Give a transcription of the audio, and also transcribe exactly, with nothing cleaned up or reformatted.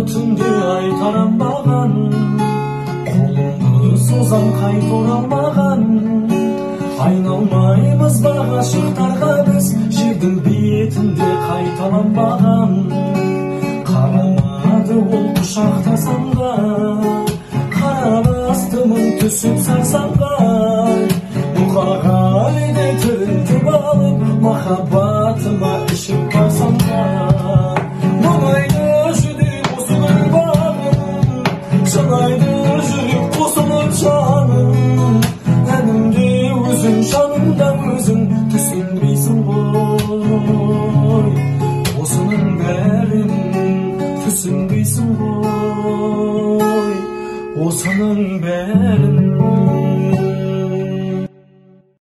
түнде айтарамбаған, қолымды созам қайта оралмаған. Айналмаймыз ба ғашықтарға біз, жердің бетінде қайталанбаған. Қарамады ол құшақтасам да, қарабастымын түсіп сарсаңға.